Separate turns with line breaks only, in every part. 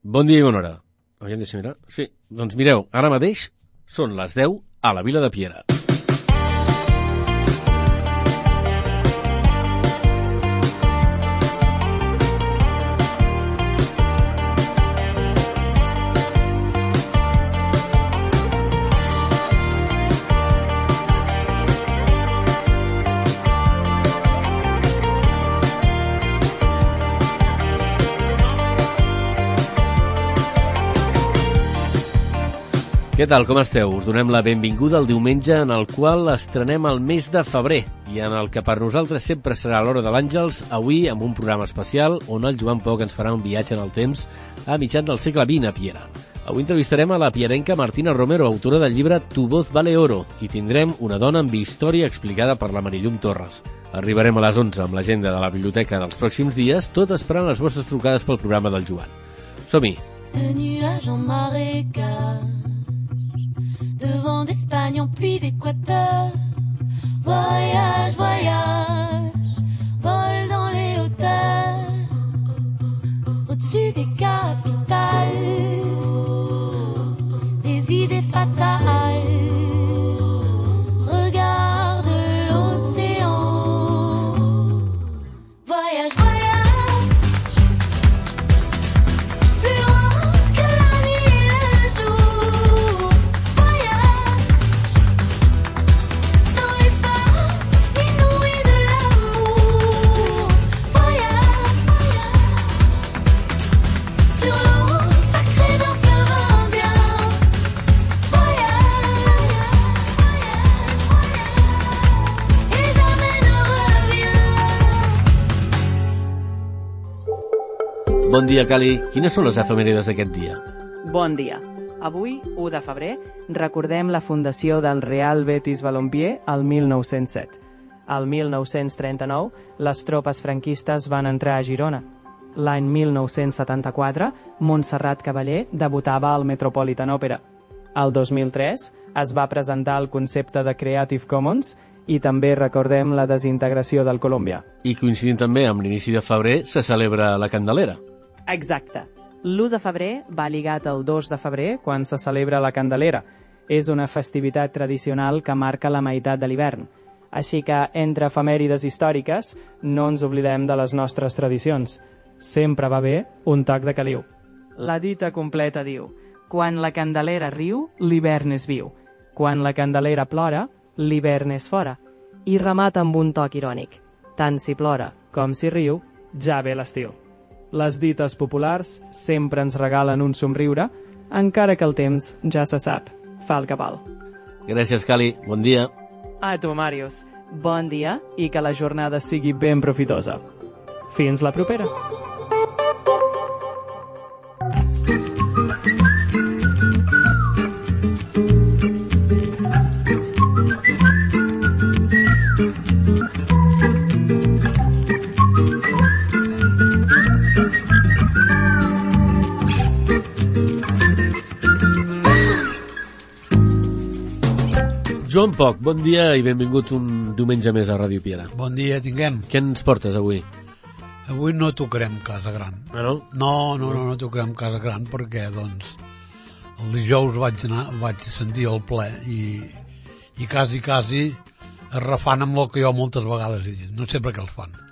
Bon dia i bona hora. Aviam, deixa mirar. Sí, doncs mireu, ara mateix són les 10 a la Vila de Piera. Què tal, com esteu? Us donem la benvinguda al diumenge en el qual estrenem el mes de febrer i en el que per nosaltres sempre serà l'Hora de l'Àngels, avui amb un programa especial on el Joan Poc ens farà un viatge en el temps a mitjans del segle XX a Piera. Avui entrevistarem a la pierenca Martina Romero, autora del llibre Tu voz vale oro, i tindrem una dona amb història explicada per la Marillum Torres. Arribarem a les 11 amb l'agenda de la biblioteca dels pròxims dies, tot esperant les vostres trucades pel programa del Joan. Som-hi!
De nuages en marécage, de vent d'Espagne en pluie d'Équateur. Voyage, voyage, vol dans les hauteurs, au-dessus des capitales, des idées fatales. Regarde l'océan. Voyage, voyage, plus loin que la nuit et le jour. Voyage dans l'espace inouï de l'amour. Voyage, sur l'eau sacrée d'un fleuve indien. Voyage, et jamais ne reviens.
Bon dia, Cali. Quines són les efemèrides d'aquest dia?
Bon dia. Avui, 1 de febrer, recordem la fundació del Real Betis Balompié al 1907. Al 1939, les tropes franquistes van entrar a Girona. L'any 1974, Montserrat Cavaller debutava al Metropolitan Opera. Al 2003, es va presentar el concepte de Creative Commons i també recordem la desintegració del Colòmbia.
I coincidint també amb l'inici de febrer, se celebra la Candelera.
Exacte. L'1 de febrer va lligat al 2 de febrer, quan se celebra la Candelera. És una festivitat tradicional que marca la meitat de l'hivern. Així que, entre efemèrides històriques, no ens oblidem de les nostres tradicions. Sempre va bé un toc de caliu. La dita completa diu: quan la Candelera riu, l'hivern és viu. Quan la Candelera plora, l'hivern és fora. I remata amb un toc irònic: tant si plora com si riu, ja ve l'estiu. Les dites populars sempre ens regalen un somriure, encara que el temps, ja se sap, fa el que val.
Gràcies, Cali. Bon dia.
A tu, Màrius. Bon dia i que la jornada sigui ben profitosa. Fins la propera.
Joan Poc, bon dia i benvingut un diumenge més a Ràdio Piera.
Bon dia, tinguem.
Què ens portes avui?
Avui no tocarem Casa Gran.
Ah, no?
No tocarem Casa Gran perquè, doncs, el dijous vaig sentir el ple i quasi es refan amb el que jo moltes vegades he dit. No sé per què els fan.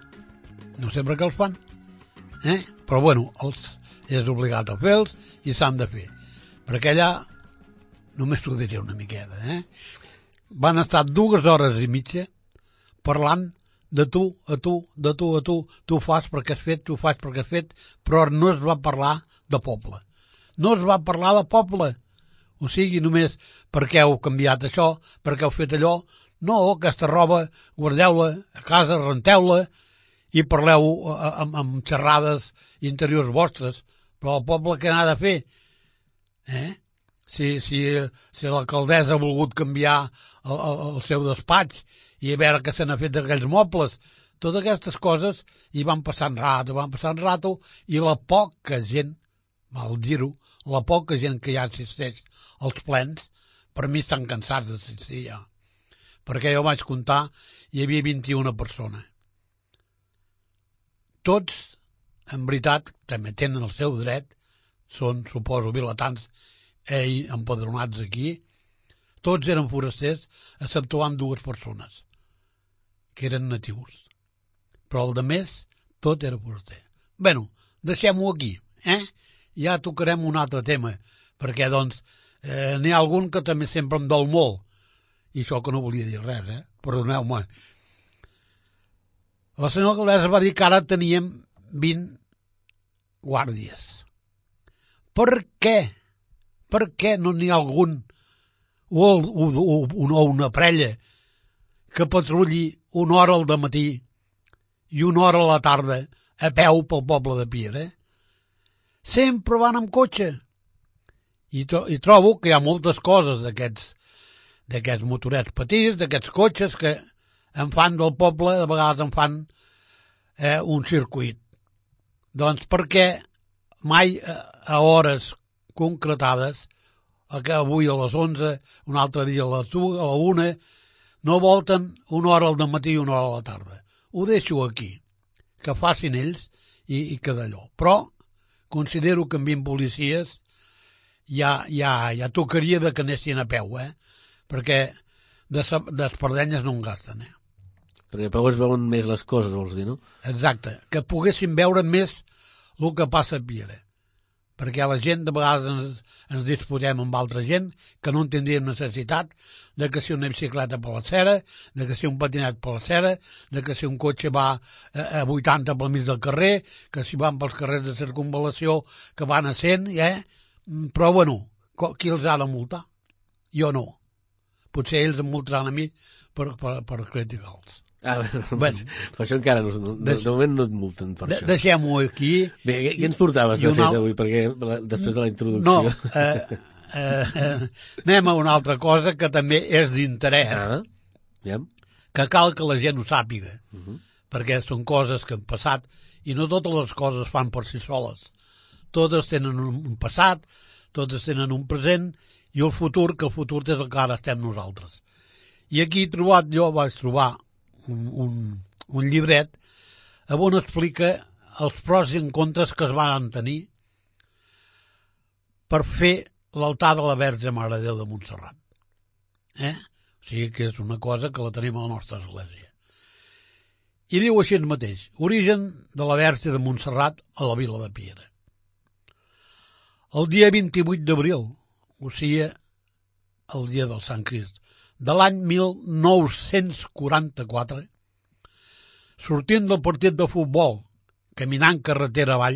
Però, bueno, és obligat a fer-los i s'han de fer. Perquè allà, només t'ho diré una miqueta, van estar 2 hores i mitja parlant de tu, tu fas perquè has fet, tu fas perquè has fet, però no es va parlar de poble. No es va parlar de poble. O sigui, només per què heu canviat això, per què heu fet allò. No, aquesta roba, guardeu-la a casa, renteu-la i parleu amb xerrades interiors vostres. Però el poble què n'ha de fer? Si l'alcaldessa ha volgut canviar el seu despatx i a veure què se n'ha fet d'aquells mobles, totes aquestes coses, i van passant rato, i la poca gent, mal dir-ho, la poca gent que ja assisteix als plens, per mi estan cansats d'assistir ja. Perquè jo vaig comptar, hi havia 21 persones. Tots, en veritat, també tenen el seu dret, són, suposo, vilatans empadronats aquí, tots eren forasters, exceptuant 2 persones, que eren natius. Però el de més, tot era foraster. Bueno, deixem-ho aquí, Ja tocarem un altre tema, perquè, doncs, n'hi ha algun que també sempre em dol molt, i això que no volia dir res, perdoneu-me. La senyora alcaldessa va dir que ara teníem 20 guàrdies. Per què? Per què no n'hi ha algun o una parella que patrulli 1 hora al dematí i 1 hora a la tarda a peu pel poble de Piera? Sempre van amb cotxe. I trobo que hi ha moltes coses d'aquests motorets petits, d'aquests cotxes que en fan del poble, de vegades en fan un circuit. Doncs perquè mai a hores concretades, que avui a les 11, un altre dia a les 2, a la 1, no volten 1 hora al matí i 1 hora a la tarda. Ho deixo aquí, que facin ells i que d'allò. Però considero que amb 20 policies ja tocaria de que anessin a peu, perquè d'espardenyes no en gasten,
Perquè a peu es veuen més les coses, vols dir, no?
Exacte, que poguessin veure més el que passa a Piera. Perquè la gent, de vegades ens disputem amb altra gent que no en tindríem necessitat, de que si una bicicleta per la cera, de que si un patinet per la cera, de que si un cotxe va a 80 pel mig del carrer, que si van pels carrers de circunvalació que van a 100, Però, bueno, qui els ha de multar? Jo no. Potser ells em multaran a mi per criticals.
Bueno, per això encara de moment no et multen per això.
Deixem-ho aquí.
Bé, què ens portaves de fet avui? Perquè després de la introducció...
No, anem a una altra cosa que també és d'interès, que cal que la gent ho sàpiga, perquè són coses que han passat i no totes les coses es fan per si soles. Totes tenen un passat, totes tenen un present i el futur, que el futur és el que ara estem nosaltres. I aquí vaig trobar un llibret on explica els pros i en contres que es van tenir per fer l'altar de la Verge Mare de Déu de Montserrat. O sigui que és una cosa que la tenim a la nostra església. I diu així mateix: origen de la Verge de Montserrat a la vila de Piera. El dia 28 d'abril, o sigui, el dia del Sant Crist, de l'any 1944, sortint del partit de futbol, caminant carretera avall,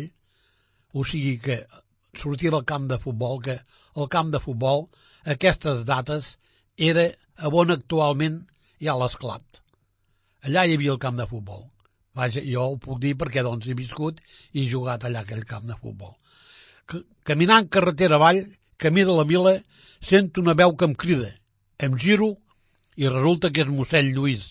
o sigui que sortir al camp de futbol, que el camp de futbol, aquestes dates, era on actualment hi ha l'Esclat. Allà hi havia el camp de futbol. Vaja, jo ho puc dir perquè doncs he viscut i he jugat allà aquell camp de futbol. Caminant carretera avall, camí de la vila, sento una veu que em crida. Em giro i resulta que és mossèn Lluís.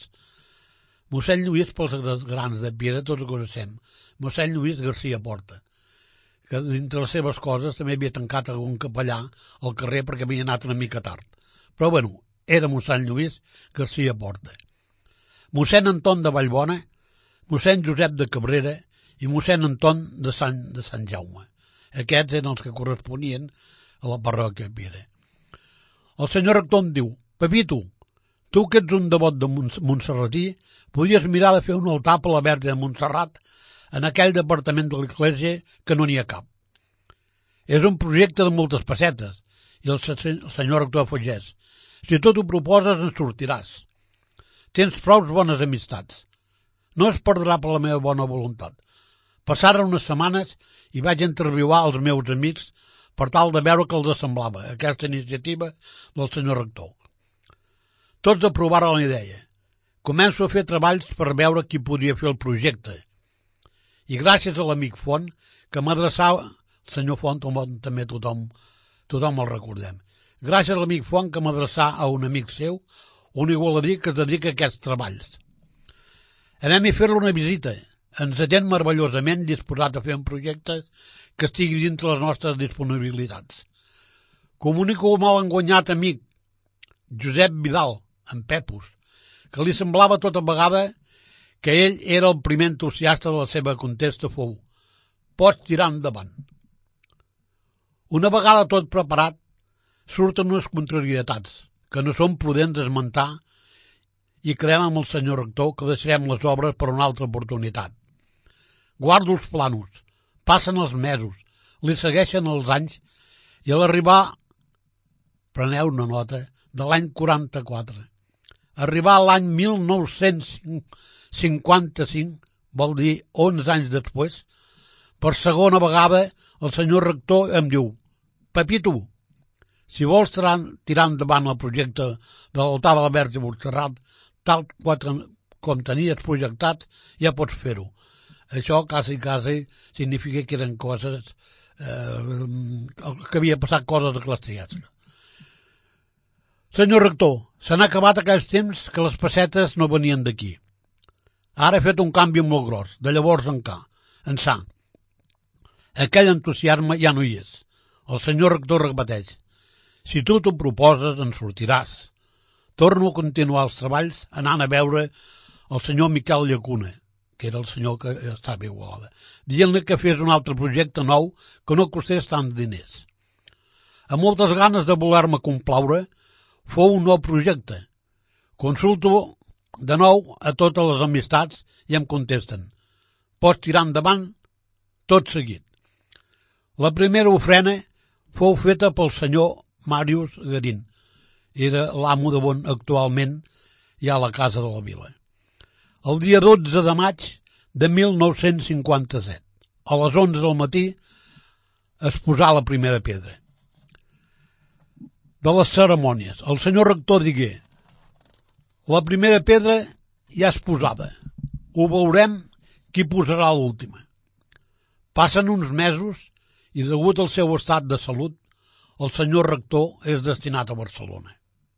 Mossèn Lluís, pels grans de Piera, tots ho coneixem. Mossèn Lluís Garcia Porta, que dintre les seves coses també havia tancat algun capellà al carrer perquè havia anat una mica tard. Però, bueno, era mossèn Lluís Garcia Porta. Mossèn Anton de Vallbona, mossèn Josep de Cabrera i mossèn Anton de Sant Jaume. Aquests eren els que corresponien a la parròquia de Piera. El senyor rector em diu: Pepito, tu que ets un devot de Montserratí, podries mirar de fer un altar per la Verge de Montserrat en aquell departament de l'Església que no n'hi ha cap. És un projecte de moltes pessetes. I el senyor rector afegeix: si tot ho proposes en sortiràs. Tens prou bones amistats. No es perdrà per la meva bona voluntat. Passaren unes setmanes i vaig entrevistar els meus amics per tal de veure què els semblava aquesta iniciativa del senyor rector. Tots aprovaren la idea. Començo a fer treballs per veure qui podia fer el projecte. I gràcies a l'amic Font, que m'adreçava, el senyor Font també tothom el recordem, gràcies a l'amic Font que m'adreçà a un amic seu, un igualadí que es dedica a aquests treballs. Anem a fer-li una visita. Ens atén meravellosament disposat a fer un projecte que estigui dintre les nostres disponibilitats. Comunico amb l'enguanyat amic Josep Vidal, en Pepus, que li semblava tota vegada que ell era el primer entusiasta de la seva contesta fou: pots tirar endavant. Una vegada tot preparat, surten unes contrarietats que no són prudents esmentar i creiem amb el senyor rector que deixarem les obres per una altra oportunitat. Guardo els planos, passen els mesos, li segueixen els anys i a l'arribar, preneu una nota, de l'any 44, arribar a l'any 1955, vol dir 11 anys després, per segona vegada el senyor rector em diu: Pepito, si vols tirar endavant el projecte de l'altar de la Verge Montserrat, tal com tenies projectat, ja pots fer-ho. Això, quasi, significa que eren coses, que havia passat coses eclesiàstiques. Senyor rector, s'han acabat aquells temps que les pessetes no venien d'aquí. Ara he fet un canvi molt gros, de llavors ençà. Aquell entusiasme ja no hi és. El senyor rector repeteix: si tu t'ho proposes, en sortiràs. Torno a continuar els treballs anant a veure el senyor Miquel Llacuna, que era el senyor que estava a Igualada, dient-li que fes un altre projecte nou que no costés tants diners. Amb moltes ganes de voler-me complaure, fou un nou projecte. Consulto de nou a totes les amistats i em contesten: pots tirar endavant tot seguit. La primera ofrena fou feta pel senyor Màrius Garín. Era l'amo de on actualment hi ha la Casa de la Vila. El dia 12 de maig de 1957, a les 11 del matí, es posà la primera pedra. De les cerimònies, el senyor rector digué: la primera pedra ja és posada. Ho veurem qui posarà l'última. Passen uns mesos i, degut al seu estat de salut, el senyor rector és destinat a Barcelona.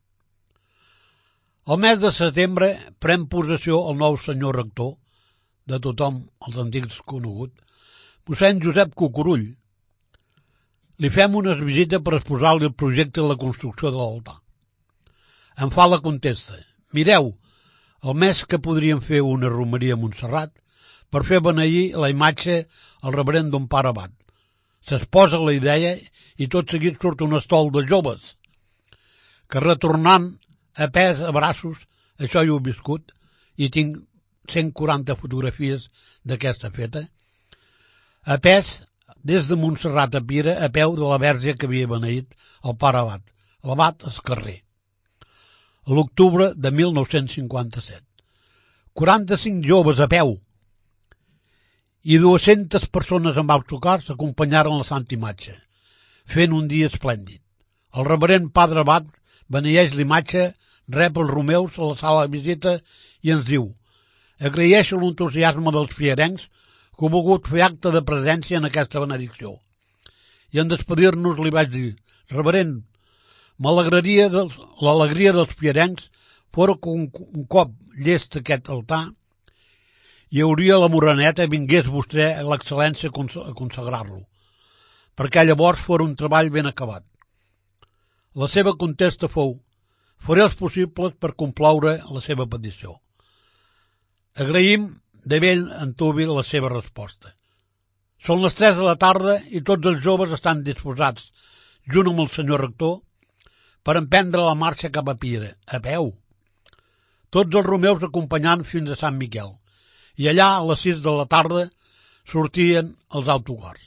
El mes de setembre pren possessió el nou senyor rector, de tothom els antics conegut, mossèn Josep Cucurull. Li fem unes visites per exposar-li el projecte de la construcció de l'altar. Em fa la contesta: mireu, el mes que podríem fer una romeria a Montserrat per fer beneir la imatge al reverend Don Pare Abat. S'exposa la idea i tot seguit surt un estol de joves que, retornant a pes a braços, això hi ho he viscut i tinc 140 fotografies d'aquesta feta, a pes des de Montserrat a Pira a peu de la verge que havia beneït el Pare Abat, l'abat Escarrer, a l'octubre de 1957. 45 joves a peu i 200 persones amb autocars acompanyaren la Santa Imatge, fent un dia esplèndid. El reverend Padre Abat beneeix l'imatge, rep els romeus a la sala de visita i ens diu: agraeixo l'entusiasme dels fierencs que heu volgut fer acte de presència en aquesta benedicció. I en despedir-nos li vaig dir: reverend, l'alegria dels fierencs fora que un cop llest aquest altar hi hauria la moreneta i vingués vostè a l'excel·lència a consagrar-lo, perquè llavors fora un treball ben acabat. La seva contesta fou: faré els possibles per complaure la seva petició. Agraïm de vell antuvi la seva resposta. Són les 3 de la tarda i tots els joves estan disposats, junt amb el senyor rector, per emprendre la marxa cap a Pira, a peu. Tots els romeus acompanyant fins a Sant Miquel, i allà a les 6 de la tarda sortien els autocars.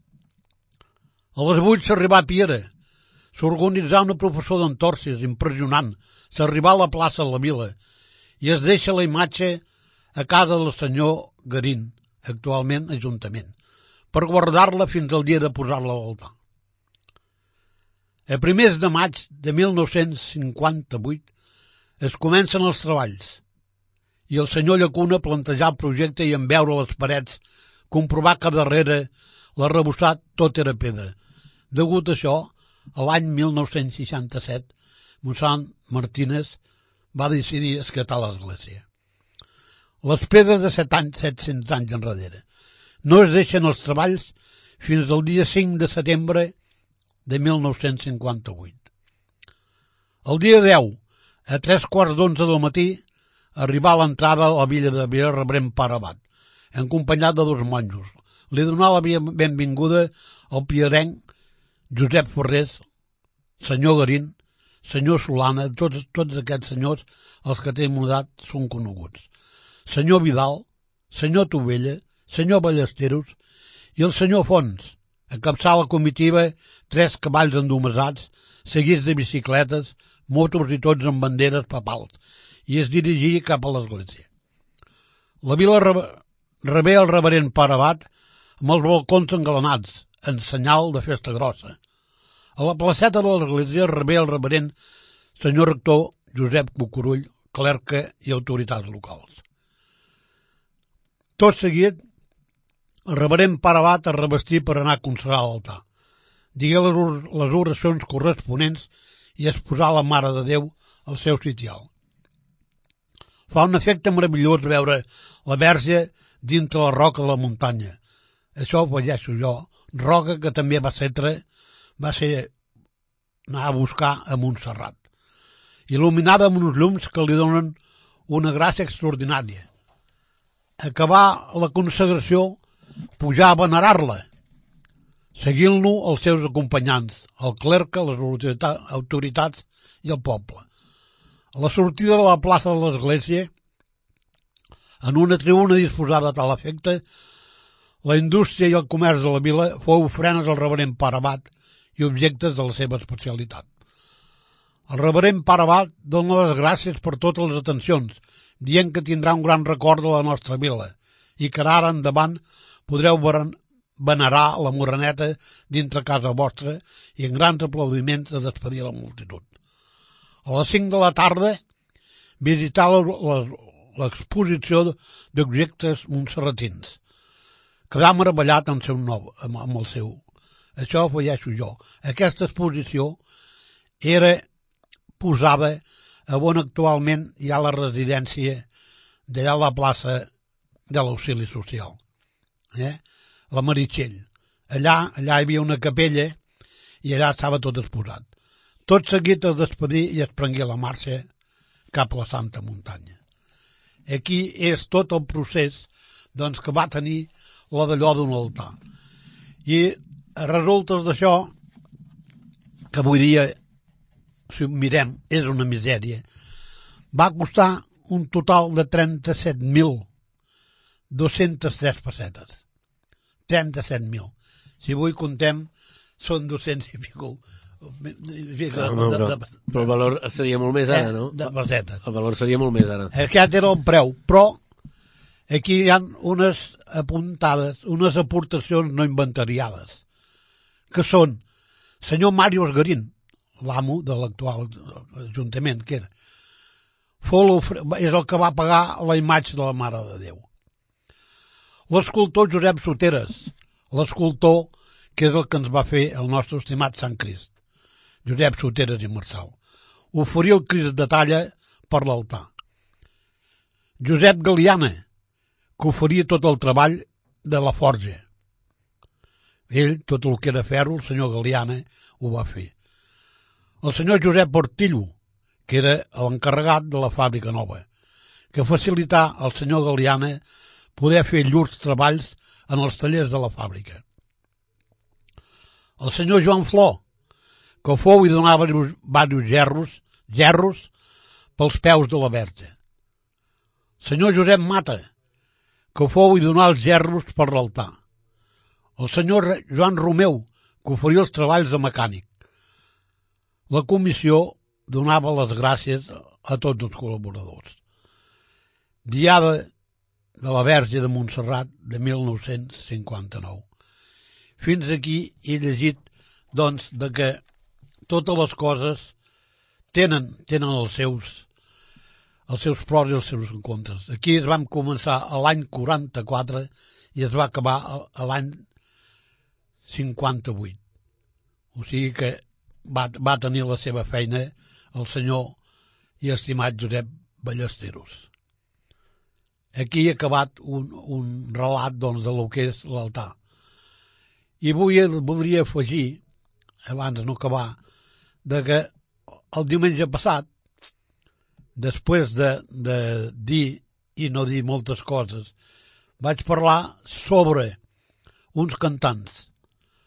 A les 8 s'arribà a Piera, s'organitzà una professó d'entorsis impressionant, s'arribà a la plaça de la Vila i es deixa la imatge a casa del senyor Garín, actualment ajuntament, per guardar-la fins al dia de posar-la a l'altar. A primers de maig de 1958 es comencen els treballs i el senyor Llacuna plantejà el projecte i en veure les parets comprovar que darrere l'arrebossat tot era pedra. Degut a això, a l'any 1967, mossèn Martínez va decidir escatar l'església. Les pedres de 700 anys enrere no es deixen els treballs fins al dia 5 de setembre de 1958. El dia 10, a 3:15 del matí, arribà a l'entrada a la villa de Vila reverend Pare Abat, acompanyat de 2 monjos. Li donà la benvinguda al piarenc Josep Ferrés, senyor Garín, senyor Solana, tots aquests senyors, els que tenen edat, són coneguts. Senyor Vidal, senyor Tovella, senyor Ballesteros i el senyor Fons, encapçar la comitiva 3 cavalls endomassats, seguits de bicicletes, motos i tots amb banderes papals, i es dirigia cap a l'església. La vila rebé el reverend Pare Abat amb els balcons engalanats, en senyal de festa grossa. A la placeta de l'església rebé el reverend senyor rector Josep Cucurull, clergue i autoritats locals. Tot seguit, el reverend Pare Abat es revestí per anar a consagrar l'altar, digué les oracions corresponents i exposar la Mare de Déu al seu sitial. Fa un efecte meravellós veure la Verge dintre la roca de la muntanya. Això ho afegeixo jo, roca que també va anar a buscar a Montserrat, il·luminada amb uns llums que li donen una gràcia extraordinària. Acabar la consagració, pujar a venerar-la, seguint-lo els seus acompanyants, el clergue, les autoritats i el poble. A la sortida de la plaça de l'església, en una tribuna disposada a tal efecte, la indústria i el comerç de la vila fou ofrenes al reverend Pare Abat i objectes de la seva especialitat. El reverend Pare Abat dona les gràcies per totes les atencions, dient que tindrà un gran record de la nostra vila i que ara endavant podreu venerar la moreneta dintre casa vostra i en grans aplaudiments de despedir la multitud. A les 5 de la tarda visitar l'exposició d'objectes montserratins. Quedar meravellat amb el seu. Això ho afegeixo jo. Aquesta exposició era posada a on actualment hi ha la residència d'allà a la plaça de l'Auxili Social. La Meritxell. Allà hi havia una capella i allà estava tot exposat. Tot seguit es despedí i es prengué la marxa cap a la Santa Muntanya. Aquí és tot el procés que va tenir la d'allò d'un altar. I a resultes d'això, que avui dia, si ho mirem, és una misèria, va costar un total de 37.203 pessetes. 37.000. Si avui contem, són 200 i pico.
Però el valor seria molt més ara, no?
De pessetes.
El valor seria molt més ara.
Aquest era el preu, però aquí hi ha unes apuntades, unes aportacions no inventariades, que són senyor Màrius Garín, l'amo de l'actual ajuntament, que era, és el que va pagar la imatge de la Mare de Déu. L'escultor Josep Soteres, l'escultor que és el que ens va fer el nostre estimat Sant Crist, Josep Soteres i Marçal, oferir el Crist de talla per l'altar. Josep Galiana, que oferia tot el treball de la forja. Ell, tot el que era ferro, el senyor Galiana, ho va fer. El senyor Josep Portillo, que era l'encarregat de la fàbrica nova, que facilità al senyor Galiana poder fer llurs treballs en els tallers de la fàbrica. El senyor Joan Flor, que fou i donava diversos gerros pels peus de la Verge. El senyor Josep Mata, que fou i donà els gerros per l'altar. El senyor Joan Romeu, que oferia els treballs de mecànic. La comissió donava les gràcies a tots els col·laboradors. Diada de la Verge de Montserrat de 1959. Fins aquí he llegit, de que totes les coses tenen els seus pros i els seus contres. Aquí es vam començar a l'any 44 i es va acabar a l'any 58. O sigui que va tenir la seva feina el senyor i estimat Josep Ballesteros. Aquí he acabat un relat de lo que és l'altar. I voldria afegir, abans de no acabar, que el diumenge passat, després de dir i no dir moltes coses, vaig parlar sobre uns cantants.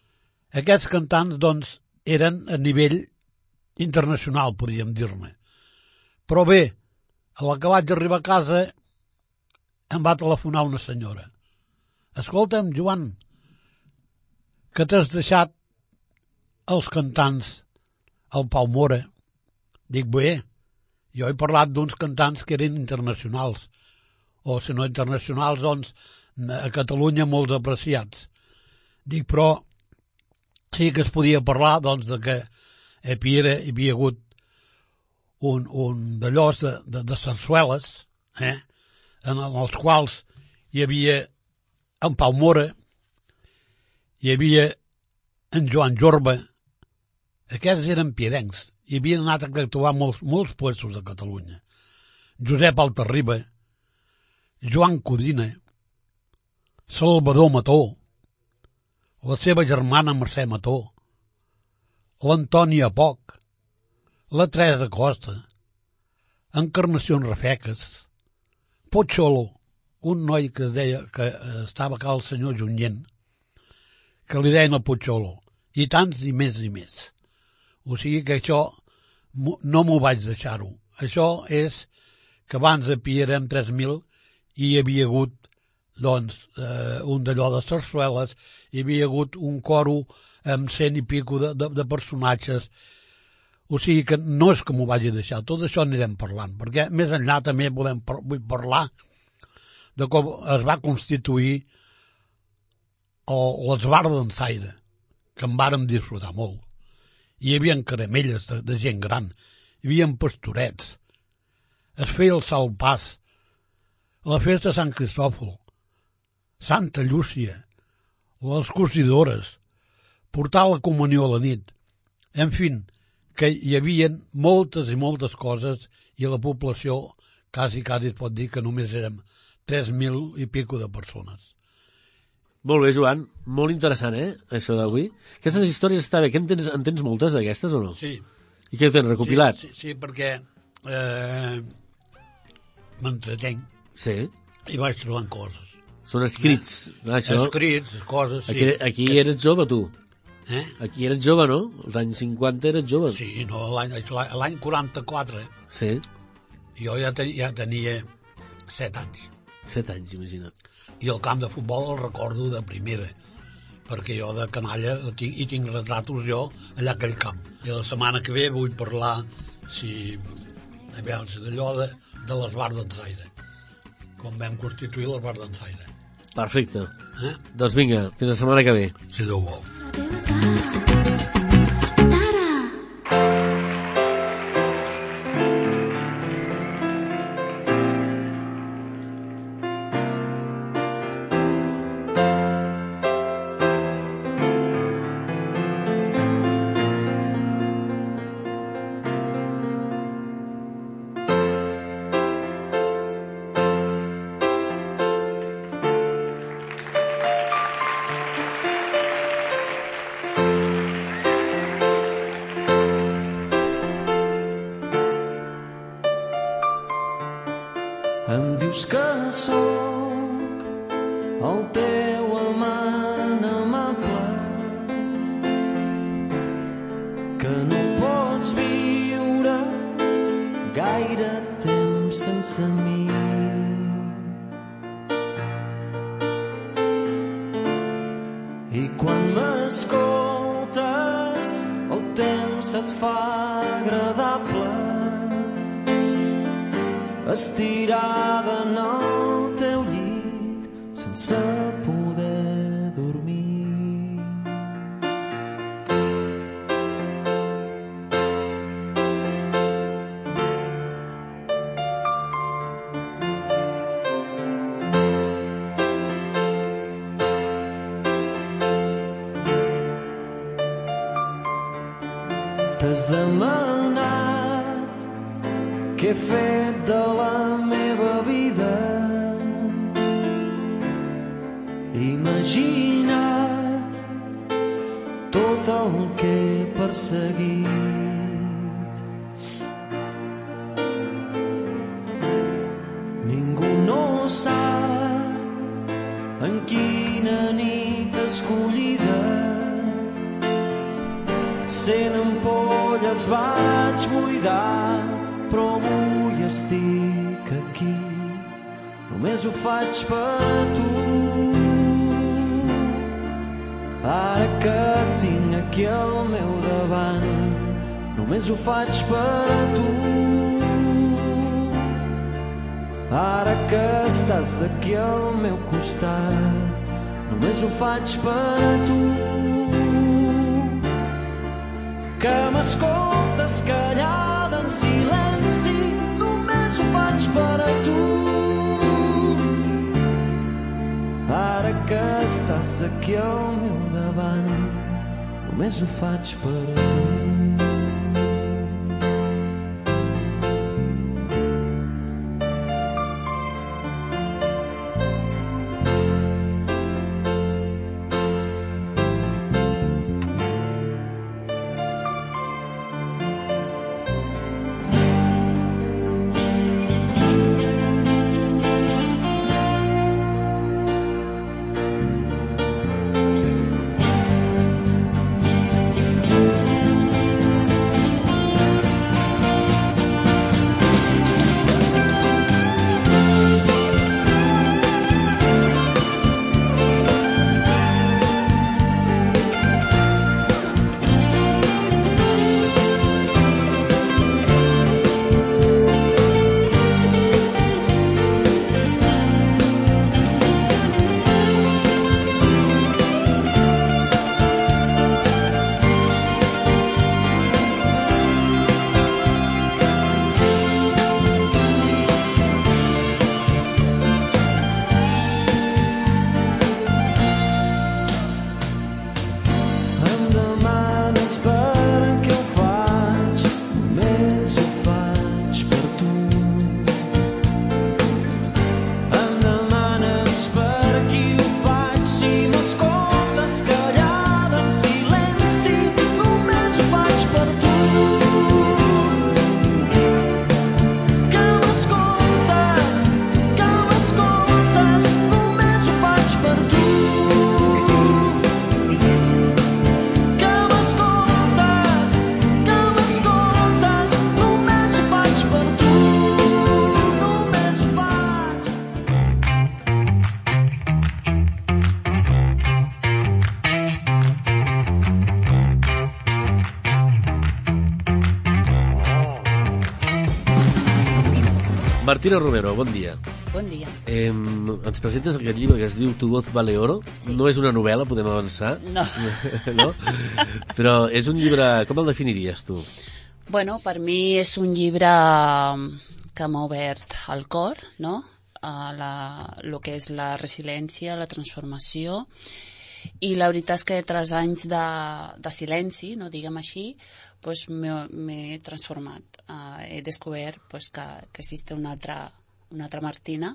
Aquests cantants, doncs, eren a nivell internacional, podríem dir-ne. Però bé, a la que vaig arribar a casa em va telefonar una senyora. Escolta'm, Joan, que t'has deixat els cantants al Pau Mora. Dic, bé, jo he parlat d'uns cantants que eren internacionals, o si no internacionals, doncs, a Catalunya molts apreciats. Dic, però sí que es podia parlar, doncs, de que a Piera hi havia hagut un d'allòs de sarsueles, en els quals hi havia en Pau Mora, hi havia en Joan Jorba. Aquests eren pierencs i havien anat a actuar molts puestos de Catalunya. Josep Altarriba, Joan Codina, Salvador Mató, la seva germana Mercè Mató, l'Antònia Poc, la Teresa Costa, Encarnació Rafeques, Pocholo, un noi que es deia que estava acá el senyor Junyent, que li deien el Pocholo, i tants i més i més. O sigui que això no m'ho vaig deixar-ho. Això és que abans de Piera amb 3.000 hi havia hagut doncs, un d'allò de sarsueles, hi havia hagut un coro amb 100 i pico de personatges. O sigui que no és que m'ho vagi deixar, tot això anirem parlant, perquè més enllà també vull parlar de com es va constituir l'esbar d'ensaire, que en vàrem disfrutar molt. Hi havia caramelles de gent gran, hi havia pastorets, es feia el salpàs, la festa de Sant Cristòfol, Santa Llúcia, les cosidores, portar la comunió a la nit, en fi, que hi havia moltes i moltes coses i la població quasi es pot dir que només érem 3.000 i pico de persones.
Molt bé, Joan, molt interessant, això d'avui. Aquestes històries està bé, que en tens moltes d'aquestes o no?
Sí.
I què ho tens recopilat?
Sí, perquè m'entretenc.
Sí.
I vaig trobant coses.
Són escrits. Això...
Escrits, coses, sí.
Aquí eres jove, tu. Aquí eres jove, no? Els anys 50 eres jove.
Sí, no, l'any 44.
Sí.
Jo ja tenia 7 anys.
7 anys, imagina't.
I el camp de futbol el recordo de primera, perquè jo de canalla hi tinc retratos jo allà a aquell camp. I la setmana que ve vull parlar d'allò de l'esbar d'ensaire, com vam constituir l'esbar d'ensaire.
Perfecte. Doncs vinga, fins la setmana que ve.
Si Déu vol.
Em dius que sóc el teu amant amable, que no pots viure gaire temps sense mi. I quan m'escoltes el temps se't fa agradable, estirada en el teu llit sense poder dormir. T'has demanat què he fet de la meva vida, imagina't tot el que he perseguit. Ningú no sap en quina nit escollida 100 ampolles vaig buidar, però avui estic aquí, només ho faig per a tu. Ara que et tinc aquí al meu davant, només ho faig per a tu. Ara que estàs aquí al meu costat, només ho faig per a tu. Que m'escoltes callada en silenci, només ho faig per a tu. Ara que estàs aquí al meu davant, només ho faig per a tu.
Martina Romero, bon dia.
Bon dia.
Ens presentes aquest llibre que es diu Tu voz vale oro. Sí. No és una novel·la, podem avançar.
No.
No? Però és un llibre... Com el definiries, tu?
Bueno, per mi és un llibre que m'ha obert el cor, no? Lo que és la resiliència, la transformació. I la veritat és que 3 anys de silenci, no diguem així, pues m'he transformat. He descobert pues, que existe una altra Martina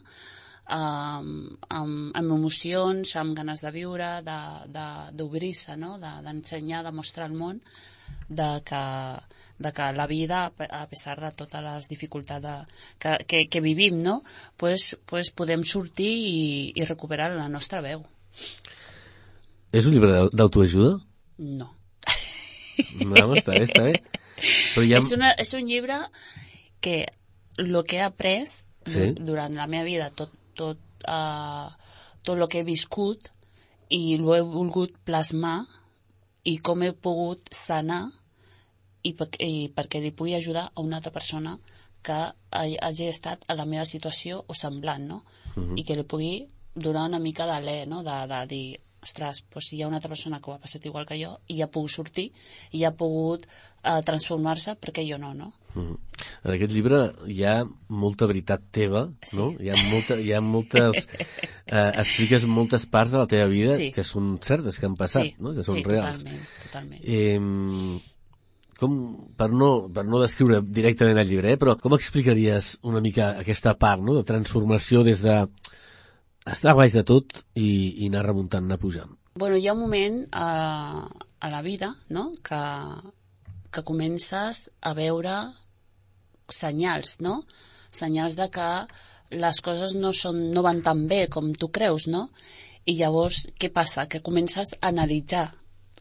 amb emocions, amb ganes de viure, d'obrir-se, no? D'ensenyar, de mostrar al món de que la vida, a pesar de totes les dificultats que vivim, no? pues podem sortir i recuperar la nostra veu.
És un llibre d'autoajuda?
No.
No, està bé. Però ja...
És un llibre que el que he après durant la meva vida, tot el que he viscut, i ho he volgut plasmar, i com he pogut sanar, i perquè li pugui ajudar a una altra persona que hagi estat a la meva situació o semblant, no? I que li pugui donar una mica d'alè, no? De dir... ostres, doncs hi ha una altra persona que ho ha passat igual que jo i ja ha pogut sortir i ja ha pogut transformar-se perquè jo no.
En aquest llibre hi ha molta veritat teva, sí. No? Hi ha moltes... expliques moltes parts de la teva vida que són certes, que han passat, no? Que són reals.
Totalment.
Com, per no descriure directament el llibre, però com explicaries una mica aquesta part, no? De transformació des de... estar baix de tot i anar remuntant, anar pujant.
Bueno, hi ha un moment a la vida, no?, que comences a veure senyals, no? Senyals de que les coses no van tan bé com tu creus, no? I llavors, què passa? Que comences a analitzar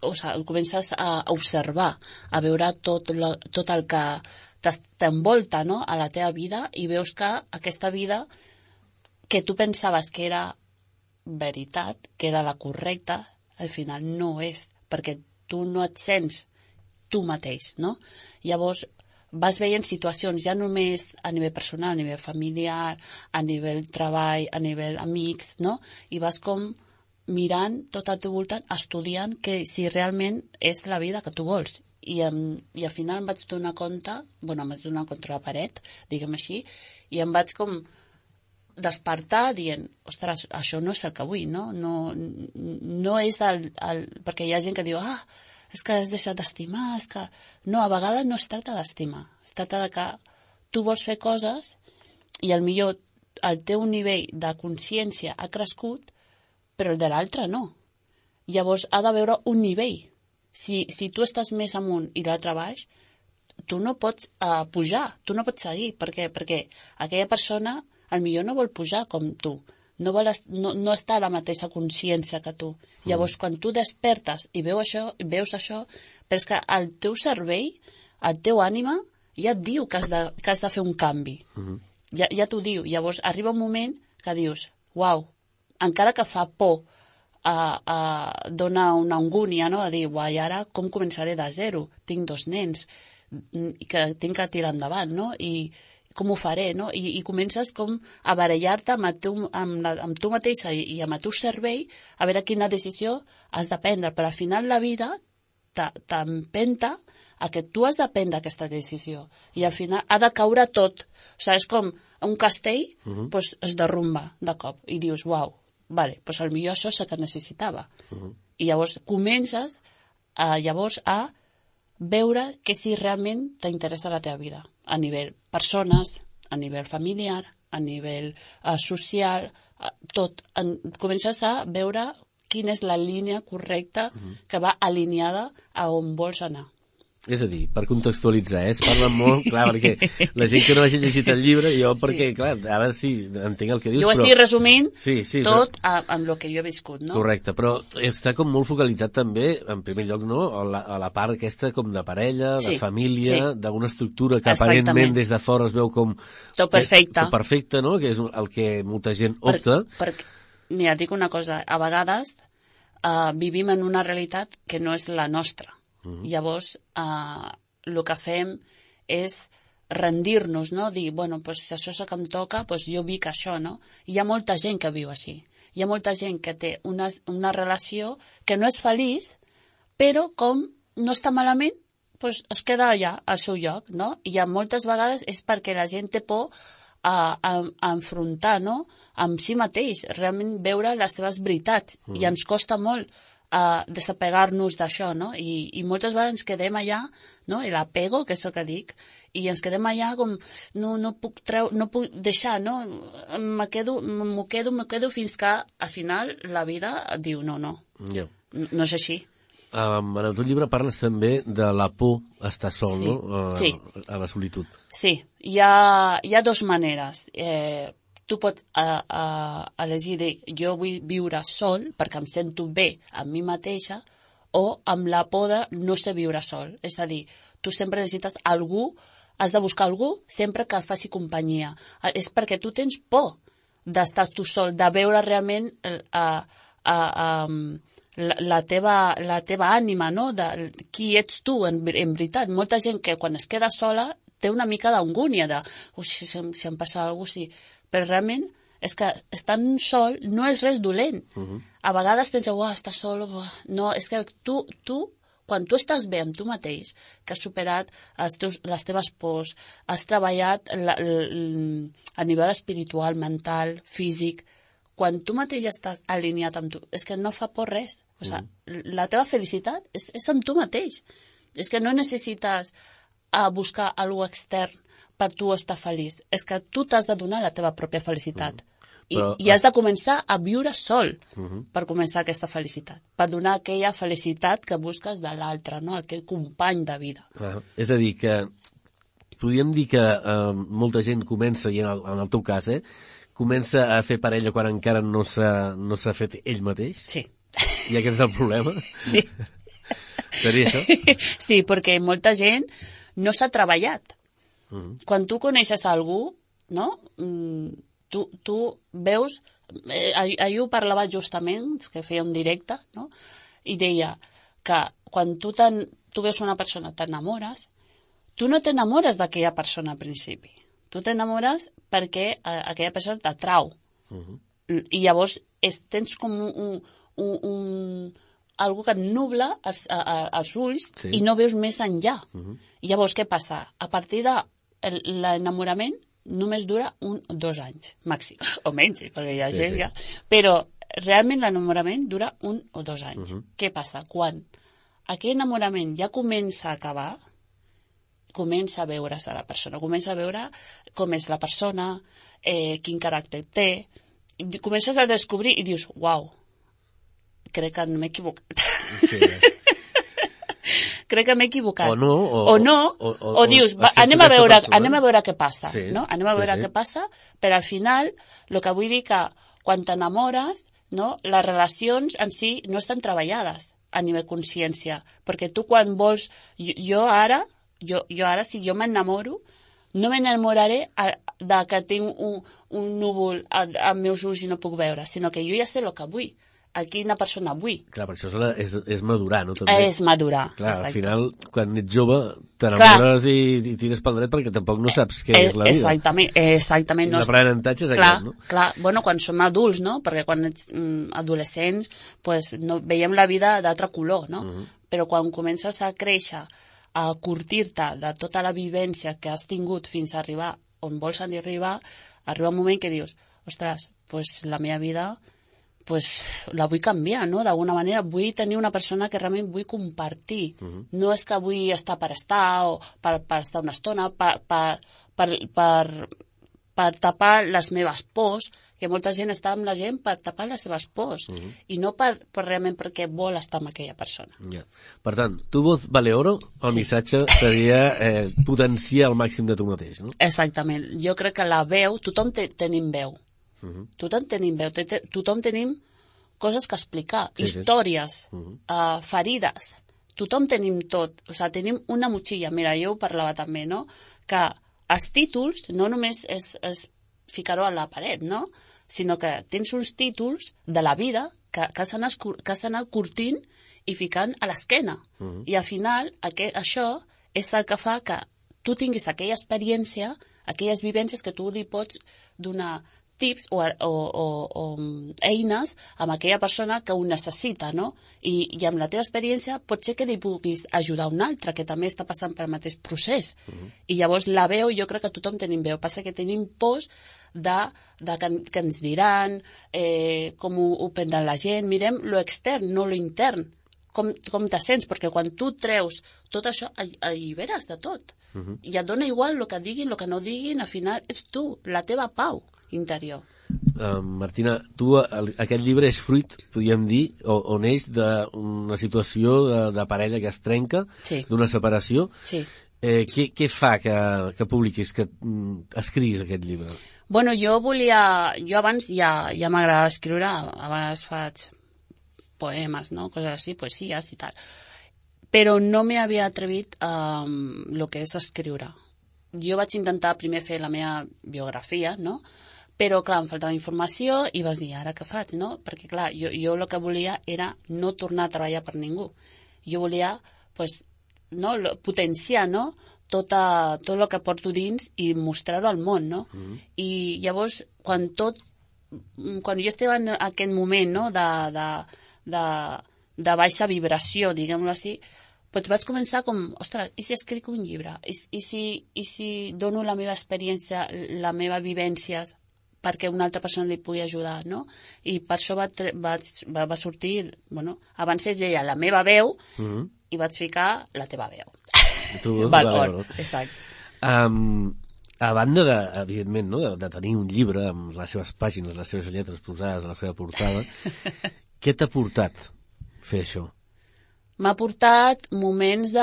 comences a observar, a veure tot el que t'envolta, no?, a la teva vida, i veus que aquesta vida que tu pensaves que era veritat, que era la correcta, al final no és, perquè tu no et sents tu mateix, no? Llavors vas veient situacions ja només a nivell personal, a nivell familiar, a nivell treball, a nivell amics, no? I vas com mirant tot al teu voltant, estudiant que si realment és la vida que tu vols. I al final em vaig donar compte, em vaig donar contra la paret, diguem així, i em vaig com despertar dient, ostres, això no és el que vull, no? No és perquè hi ha gent que diu, és que has deixat d'estimar, és que... No, a vegades no es tracta d'estimar, es tracta de que tu vols fer coses i millor el teu nivell de consciència ha crescut, però el de l'altre no. Llavors ha d'haver un nivell. Si tu estàs més amunt i l'altre baix, tu no pots pujar, tu no pots seguir, perquè aquella persona millor no vol pujar com tu, no està a la mateixa consciència que tu. Llavors, quan tu despertes i veus això, però és que el teu cervell, el teu ànima, ja et diu que has de fer un canvi. Ja t'ho diu. Llavors, arriba un moment que dius, uau, encara que fa por a donar una angúnia, no? A dir, uai, ara com començaré de zero? Tinc 2 nens que tinc que tirar endavant, no? I com ho faré, no? I comences com a barallar-te amb tu mateixa i amb el teu cervell a veure quina decisió has de prendre, però al final la vida t'empenta a que tu has de prendre aquesta decisió i al final ha de caure tot. O sigui, és com un castell es derrumba de cop i dius, uau, vale, potser això és el que necessitava. I llavors comences a veure que si realment t'interessa la teva vida, a nivell persones, a nivell familiar, a nivell social, tot. Comences a veure quina és la línia correcta que va alineada a on vols anar.
És a dir, per contextualitzar, es parla molt, clar, perquè la gent que no hagi llegit el llibre, jo perquè, clar, ara sí, entenc el que dius,
jo ho estic resumint tot
però...
amb el que jo he viscut, no?
Correcte, però està com molt focalitzat també, en primer lloc, no?, a la part aquesta com de parella, de família, d'una estructura que aparentment des de fora es veu com...
Tot perfecte.
Tot perfecte, no?, que és el que molta gent opta.
Mira, dic una cosa, a vegades vivim en una realitat que no és la nostra. Llavors, el que fem és rendir-nos, no? Dir, bueno, pues, si això és el que em toca, pues, jo vic això, no? I hi ha molta gent que viu així. Hi ha molta gent que té una relació que no és feliç, però com no està malament, pues, es queda allà, al seu lloc, no? I moltes vegades és perquè la gent té por a enfrontar, no?, amb si mateix, realment veure les seves veritats, i ens costa molt desapegar-nos d'això, no? I moltes vegades ens quedem allà, no?, l'apego, que és el que dic, i ens quedem allà com, no puc deixar, no? M'ho quedo fins que al final la vida et diu no és així.
En el teu llibre parles també de la por a estar sol, no? A la solitud. Sí,
hi ha 2 maneres. Tu pots elegir dir, jo vull viure sol perquè em sento bé amb mi mateixa, o amb la por de no sé viure sol. És a dir, tu sempre necessites algú, has de buscar algú sempre que et faci companyia. És perquè tu tens por d'estar tu sol, de veure realment la teva ànima, no?, de qui ets tu en veritat. Molta gent que quan es queda sola té una mica d'angúnia de, si em passa alguna cosa, sí. Però realment és que estant sol no és res dolent. A vegades penseu, estar sol... No, és que tu, quan tu estàs bé amb tu mateix, que has superat les teves pors, has treballat a nivell espiritual, mental, físic, quan tu mateix estàs alineat amb tu, és que no fa por res. O sigui, la teva felicitat és amb tu mateix. És que no necessites buscar alguna cosa extern per tu estar feliç. És que tu t'has de donar la teva pròpia felicitat. I has de començar a viure sol per començar aquesta felicitat. Per donar aquella felicitat que busques de l'altre, no?, aquell company de vida.
És a dir, que podríem dir que molta gent comença, i en el teu cas, comença a fer parella quan encara no s'ha fet ell mateix?
Sí.
I aquest és el problema?
Sí.
Seria això?
Sí, perquè molta gent no s'ha treballat. Quan tu coneixes algú, no? Tu veus... ahir ho parlava justament, que feia un directe, no? I deia que quan tu veus una persona, t'enamores, tu no t'enamores d'aquella persona al principi. Tu t'enamores perquè aquella persona t'atrau. I llavors tens com algo que et nubla els ulls i no veus més enllà. I llavors què passa? A partir de l'enamorament només dura 1 o 2 anys, màxim, o menys, perquè hi ha gent ja. Però realment l'enamorament dura 1 o 2 anys. Què passa? Quan aquell enamorament ja comença a acabar, comença a veure's a la persona, comença a veure com és la persona, quin caràcter té, i comences a descobrir i dius, uau, crec que m'he equivocat. Crec que m'he equivocat. O dius, anem a veure què passa, no? Anem a veure què passa, però al final, el que vull dir que quan t'enamores, no, les relacions en si no estan treballades a nivell consciència, perquè tu quan vols... Jo ara, si jo m'enamoro, no m'enamoraré de que tinc un núvol als meus ulls i no puc veure, sinó que jo ja sé el que vull, a quina persona vull.
Clar, per això és madurar, no? També.
És madurar.
Clar, al final, quan ets jove, t'enamores i tires pel dret perquè tampoc no saps què és la vida.
Exactament.
L'aprenentatge és aquest, no?
Clar, bueno, quan som adults, no? Perquè quan ets adolescents, pues, no, veiem la vida d'altre color, no? Però quan comences a créixer, a curtir-te de tota la vivència que has tingut fins a arribar on vols arribar, arriba un moment que dius, ostres, pues la meva vida pues la vull canviar, no? D'alguna manera vull tenir una persona que realment vull compartir. No és que vull estar per estar o per estar una estona, per tapar les meves pors, que molta gent està amb la gent per tapar les seves pors, i no per realment perquè vol estar amb aquella persona.
Ja. Per tant, tu voz vale oro, el missatge seria potenciar al màxim de tu mateix, no?
Exactament. Jo crec que la veu, tothom tenim veu. Tothom tenim veu, tothom tenim coses que explicar, històries, ferides, tothom tenim tot, o sigui, tenim una motxilla. Mira, jo ho parlava també, no?, que els títols no només és ficar-ho a la paret, no?, sinó que tens uns títols de la vida que has anat curtint i ficant a l'esquena. I al final això és el que fa que tu tinguis aquella experiència, aquelles vivències que tu li pots donar tips o eines amb aquella persona que ho necessita, no? I amb la teva experiència pot ser que li puguis ajudar a un altre que també està passant pel mateix procés. I llavors la veu, jo crec que tothom tenim veu, passa que tenim pors de que ens diran, com ho prendrà la gent, mirem lo extern, no lo intern. Com te sents, perquè quan tu treus tot això, alliberes de tot. I et dona igual el que diguin, el que no diguin, al final és tu, la teva pau interior.
Martina, tu aquest llibre és fruit, podríem dir, o neix d'una situació de parella que es trenca, d'una separació. Què fa que publiquis, que escriguis aquest llibre?
Bueno, jo abans ja m'agradava escriure, abans faig poemes, no? Coses així, poesies i tal. Però no m'he atrevit a el que és escriure. Jo vaig intentar primer fer la meva biografia, no?, però, clar, em faltava informació i vas dir, ara què faig, no? Perquè, clar, jo el que volia era no tornar a treballar per ningú. Jo volia, pues, no, potenciar, no?, tot el que porto dins i mostrar-ho al món, no? I llavors, quan jo estava en aquest moment, no?, de baixa vibració, diguem-ho així, pues vaig començar com, ostres, i si escric un llibre? I si dono la meva experiència, la meva vivència, perquè una altra persona li pugui ajudar, no? I per això va sortir, bueno, abans es deia la meva veu, i vaig ficar la teva veu. Valor, exacte.
A banda, evidentment, no, de tenir un llibre amb les seves pàgines, les seves lletres posades a la seva portada, què t'ha portat fer això?
M'ha portat moments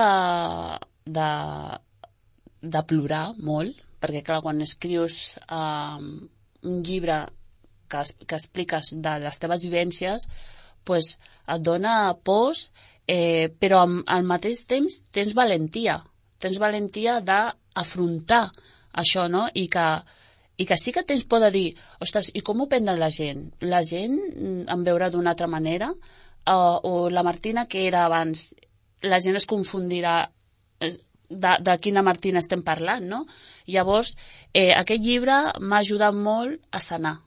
de plorar molt, perquè, clar, quan escrius un llibre que expliques de les teves vivències, pues, et dona pors però al mateix temps tens valentia d'afrontar això, no? I que sí que tens por de dir, ostres, i com ho prendrà la gent? La gent em veurà d'una altra manera? O la Martina que era abans, la gent es confundirà de quina Martina estem parlant, no? Llavors, aquest llibre m'ha ajudat molt a sanar,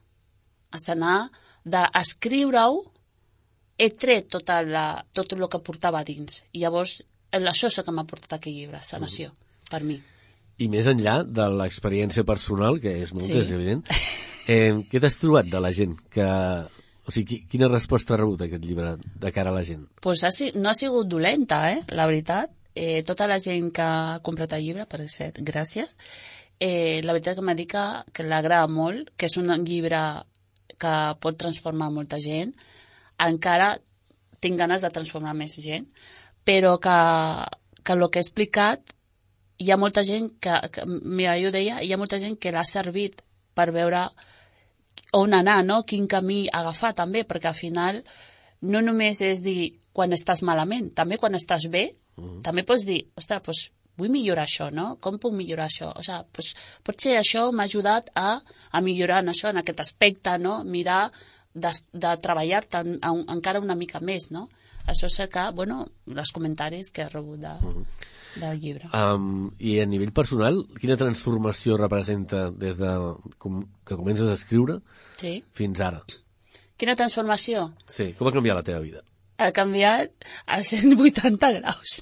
d'escriure-ho. He tret tot el que portava dins. I llavors, això és el que m'ha portat aquest llibre, sanació, per mi.
I més enllà de l'experiència personal, que és molt,
Sí.
és evident, què t'has trobat de la gent? O sigui, quina resposta ha rebut aquest llibre de cara a la gent?
Pues no ha sigut dolenta, la veritat. Tota la gent que ha comprat el llibre, per cert, gràcies. La veritat que m'ha dit que l'agrada molt, que és un llibre que pot transformar molta gent. Encara tinc ganes de transformar més gent, però que el que he explicat, hi ha molta gent mira, jo deia, hi ha molta gent que l'ha servit per veure on anar, no? Quin camí agafar també, perquè al final no només és dir quan estàs malament, també quan estàs bé, també pots dir, ostres, doncs vull millorar això, no? Com puc millorar això? O sigui, doncs, potser això m'ha ajudat a millorar en això, en aquest aspecte, no? Mirar de treballar-te encara una mica més, no? Això és que, bueno, els comentaris que he rebut del llibre.
I a nivell personal, quina transformació representa des de que comences a escriure fins ara?
Quina transformació?
Sí, com ha canviat la teva vida?
Ha canviat a 180 graus.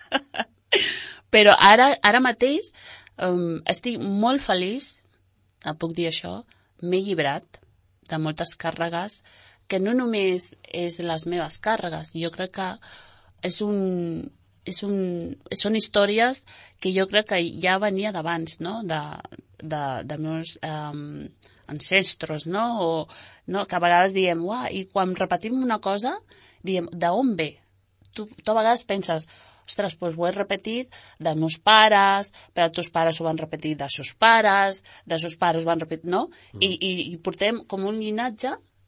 Però ara mateix estic molt feliç, puc dir això, m'he llibrat de moltes càrregues, que no només és les meves càrregues, jo crec que són històries que jo crec que ja venia d'abans, no? De meus ancestros, no? Que a vegades diem, i quan repetim una cosa, diem, d'on ve? Tu a vegades penses, ostres, doncs ho he repetit dels meus pares, però els teus pares ho van repetir dels seus pares ho van repetir, no? I portem com un llinatge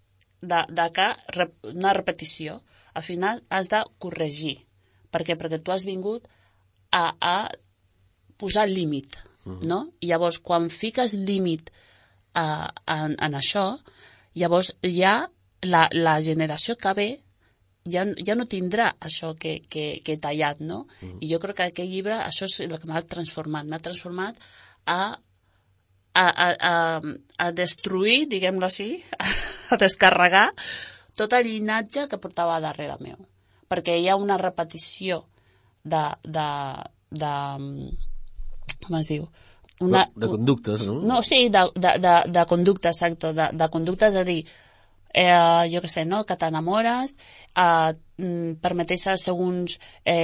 una repetició. Al final has de corregir. Per què? Perquè tu has vingut a posar límit, no? I llavors, quan fiques límit en això, llavors ja la generació que ve ja no tindrà això que he tallat, no? I jo crec que aquest llibre, això és el que m'ha transformat. M'ha transformat a destruir, diguem-ho així, a descarregar tot el llinatge que portava darrere meu. Perquè hi ha una repetició com es diu?
De conductes, no?
No, sí, de conductes, exacte, de conductes, és a dir, jo què sé, no? Que t'enamores, permeteixes segons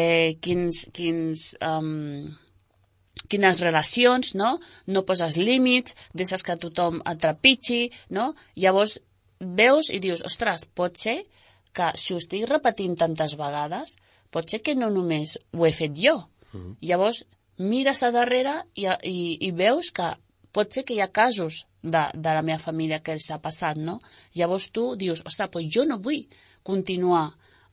quines relacions, no? No poses límits, deixes que tothom et trepitgi, no? Llavors veus i dius, ostres, pot ser que si ho estic repetint tantes vegades, pot ser que no només ho he fet jo. Llavors mires a darrere i veus que pot ser que hi ha casos de la meva família que els ha passat, no? Llavors tu dius, ostres, doncs jo no vull continuar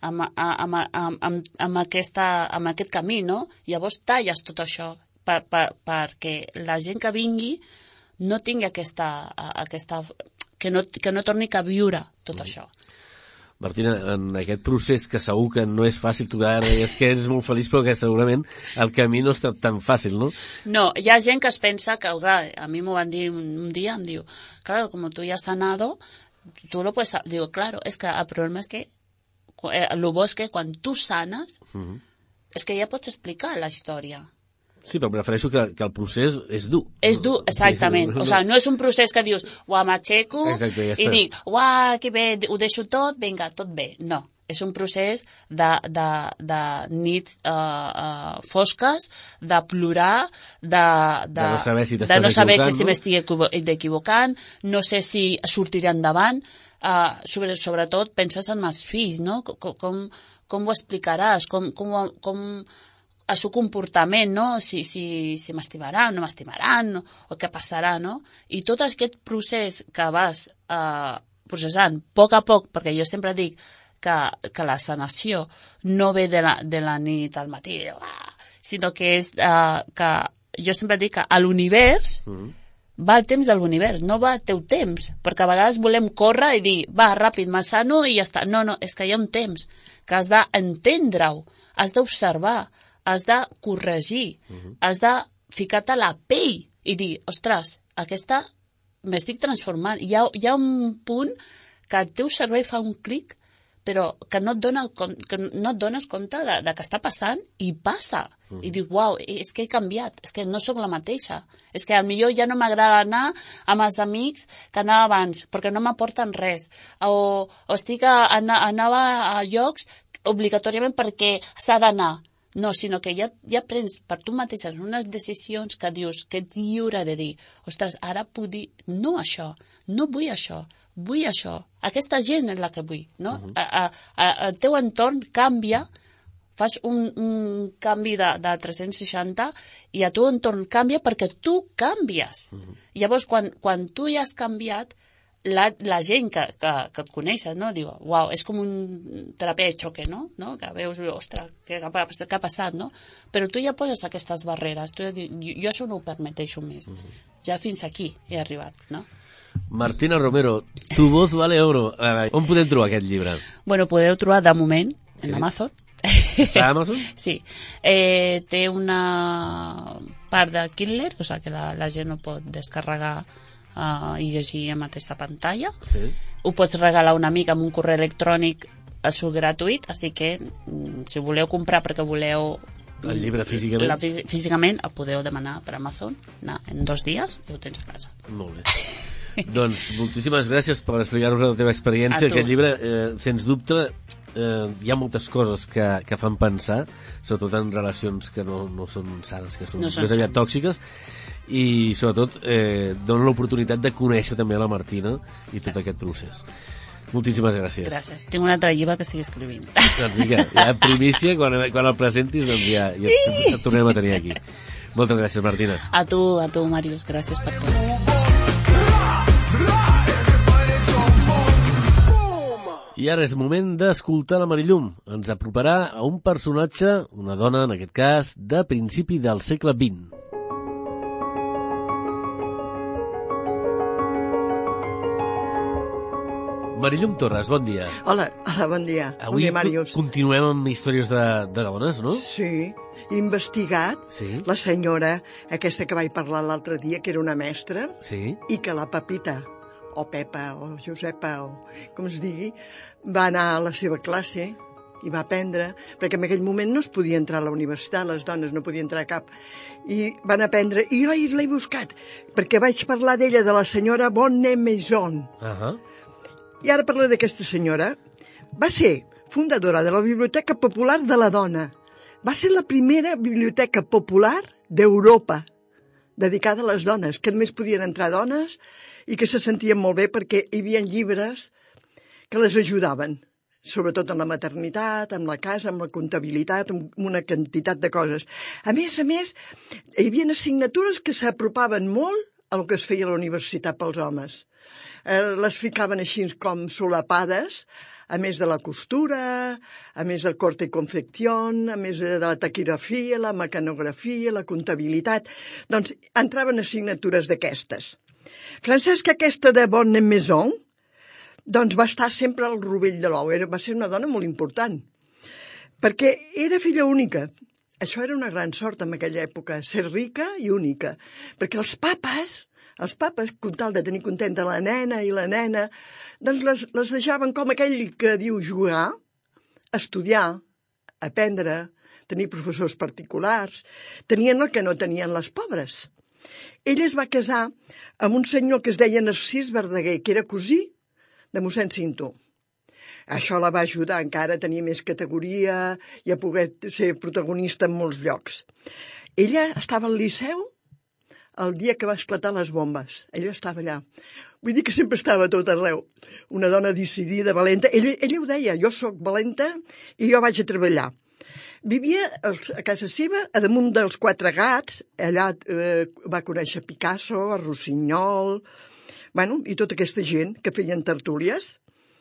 amb aquest camí, no? Llavors talles tot això perquè la gent que vingui no tingui que no torni a viure tot això.
Martina, en aquest procés que segur que no és fàcil, tu ara és que ets molt feliç, però que segurament el camí no ha estat tan fàcil, no?
No, hi ha gent que es pensa que, clar, a mi m'ho van dir un dia, em diu, claro, como tú ya has sanado, tú lo puedes... Digo, claro, es que el problema es que, lo bo es que quan tu sanes, és que ja pots explicar la història.
Sí, però prefereixo que el procés és dur.
És dur, exactament. O sigui, no és un procés que dius, m'aixeco i dic, que bé, ho deixo tot, vinga, tot bé. No, és un procés de nits fosques, de plorar, de
no saber si
m'estic equivocant, no sé si sortiré endavant. Sobretot penses en els fills, no? Com ho explicaràs, com el seu comportament, no? Si m'estimaran, no m'estimaran, o què passarà, no? I tot aquest procés que vas processant a poc, perquè jo sempre dic que la sanació no ve de la nit al matí, sinó que és que jo sempre dic que a l'univers va el temps de l'univers, no va el teu temps, perquè a vegades volem córrer i dir, va, ràpid, me sano i ja està. No, és que hi ha un temps que has d'entendre-ho, has d'observar, has de corregir, has de ficar-te a la pell i dir, ostres, aquesta m'estic transformant. Hi ha un punt que el teu cervell fa un clic, però que no et dones compte de que està passant i passa. I dius, uau, és que he canviat, és que no sóc la mateixa. És que potser ja no m'agrada anar amb els amics que anava abans, perquè no m'aporten res. O anava a llocs obligatòriament perquè s'ha d'anar. No, sinó que ja prens per tu mateixa unes decisions que dius que ets lliure de dir, ostres, ara puc dir no això, no vull això, vull això. Aquesta gent és la que vull, no? El teu entorn canvia, fas un canvi de 360 i el teu entorn canvia perquè tu canvies. Llavors, quan tu ja has canviat, la gent que et coneix, no? Diu, uau, és com un terapia de xoque, no? Que veus, ostres, què ha passat, no? Però tu ja poses aquestes barreres, tu ja dius, jo això no ho permeteixo més. Ja fins aquí he arribat, no?
Martina Romero, Tu voz vale oro. On podem trobar aquest llibre?
Bueno, podeu trobar de moment en Amazon.
Està a Amazon?
Sí. Té una part de Kindle, o sigui que la gent ho pot descarregar i llegir amb aquesta pantalla.
Sí.
Ho pots regalar a un amic amb un correu electrònic gratuït, així que si ho voleu comprar perquè voleu
el llibre físicament,
físicament el podeu demanar per Amazon en 2 dies i ho tens a casa.
Molt bé. Doncs moltíssimes gràcies per explicar-nos la teva experiència. Aquest llibre, sens dubte, hi ha moltes coses que fan pensar, sobretot en relacions que no són sanes, que són més aviat tòxiques, i sobretot dona l'oportunitat de conèixer també la Martina i tot aquest procés. Moltíssimes gràcies.
Gràcies. Tinc un altre llibre que estic escrivint.
Doncs vinga, ja primícia, quan el presentis, doncs ja et tornem a tenir aquí. Moltes gràcies, Martina.
A tu, Màrius, gràcies per tot.
I ara és moment d'escoltar la Marillum. Ens aproparà a un personatge, una dona, en aquest cas, de principi del segle XX. Marillum Torres, bon dia.
Hola, bon dia.
Avui
bon dia, Màrius.
Continuem amb històries de dones, no?
Sí, he investigat la senyora aquesta que vaig parlar l'altre dia, que era una mestra, i que la Pepita, o Pepa, o Josepa, o com es digui, va anar a la seva classe i va aprendre, perquè en aquell moment no es podia entrar a la universitat, les dones no podien entrar a cap, i van aprendre, i jo l'he buscat, perquè vaig parlar d'ella, de la senyora Bonne Maison. I ara parlaré d'aquesta senyora. Va ser fundadora de la Biblioteca Popular de la Dona. Va ser la primera biblioteca popular d'Europa dedicada a les dones, que només podien entrar dones i que se sentien molt bé perquè hi havia llibres que les ajudaven, sobretot en la maternitat, en la casa, en la comptabilitat, en una quantitat de coses. A més, hi havia assignatures que s'apropaven molt al que es feia a la universitat pels homes. Les ficaven així com solapades, a més de la costura, a més del corte i confección, a més de la taquigrafia, la mecanografia, la comptabilitat. Doncs entraven assignatures d'aquestes. Francesca aquesta de Bonne Maison, doncs va estar sempre al rovell de l'ou. Va ser una dona molt important, perquè era filla única. Això era una gran sort en aquella època, ser rica i única, perquè els papes, com tal de tenir contenta la nena i la nena, doncs les deixaven com aquell que diu jugar, estudiar, aprendre, tenir professors particulars. Tenien el que no tenien les pobres. Ella es va casar amb un senyor que es deia Narcís Verdaguer, que era cosí de mossèn Cinto. Això la va ajudar encara a tenir més categoria i a poder ser protagonista en molts llocs. Ella estava al Liceu el dia que va esclatar les bombes. Ella estava allà. Vull dir que sempre estava a tot arreu. Una dona decidida, valenta. Ella ho deia, jo sóc valenta i jo vaig a treballar. Vivia a casa seva, a damunt dels 4 gats. Allà va conèixer Picasso, a Rossinyol, i tota aquesta gent que feien tertúlies.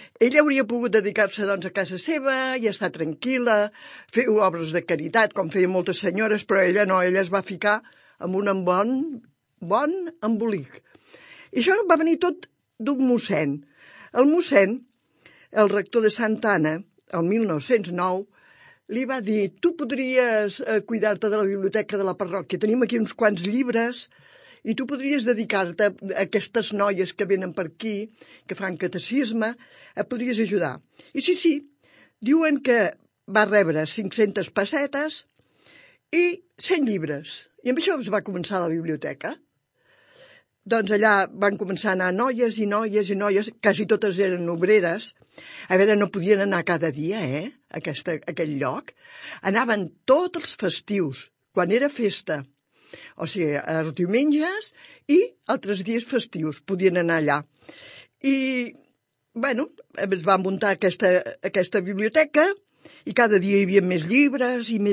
Ella hauria pogut dedicar-se doncs, a casa seva i estar tranquil·la, fer obres de caritat, com feien moltes senyores, però ella no, ella es va ficar amb un bon embolic. I això va venir tot d'un mossèn. El mossèn, el rector de Santa Anna, el 1909, li va dir, tu podries cuidar-te de la biblioteca de la parròquia, tenim aquí uns quants llibres i tu podries dedicar-te a aquestes noies que venen per aquí, que fan catecisme, et podries ajudar. I sí, diuen que va rebre 500 pessetes i 100 llibres. I amb això es va començar la biblioteca. Doncs allà van començar a anar noies i noies i noies, quasi totes eren obreres. A veure, no podien anar cada dia, a aquell lloc. Anaven tots els festius, quan era festa. O sigui, els diumenges i altres dies festius podien anar allà. I, bueno, es va muntar aquesta biblioteca i cada dia hi havia més llibres i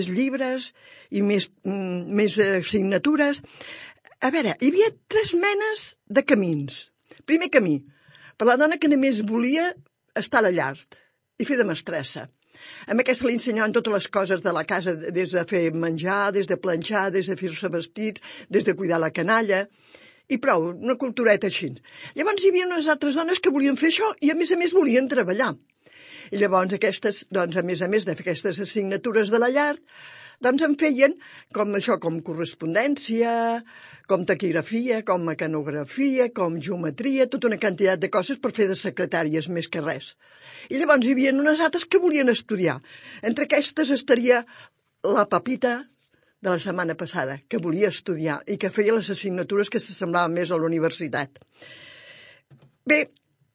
més assignatures. A veure, hi havia 3 menes de camins. Primer camí, per la dona que només volia estar a la llar i fer de mestressa. Amb aquesta li ensenyaven totes les coses de la casa, des de fer menjar, des de planxar, des de fer-se vestits, des de cuidar la canalla, i prou, una cultureta així. Llavors hi havia unes altres dones que volien fer això i a més volien treballar. I llavors aquestes, doncs, a més de fer aquestes assignatures de la llar, doncs en feien com correspondència, com taquigrafia, com mecanografia, com geometria, tota una quantitat de coses per fer de secretàries més que res. I llavors hi havia unes altres que volien estudiar. Entre aquestes estaria la Pepita de la setmana passada, que volia estudiar i que feia les assignatures que s'assemblaven més a la universitat. Bé,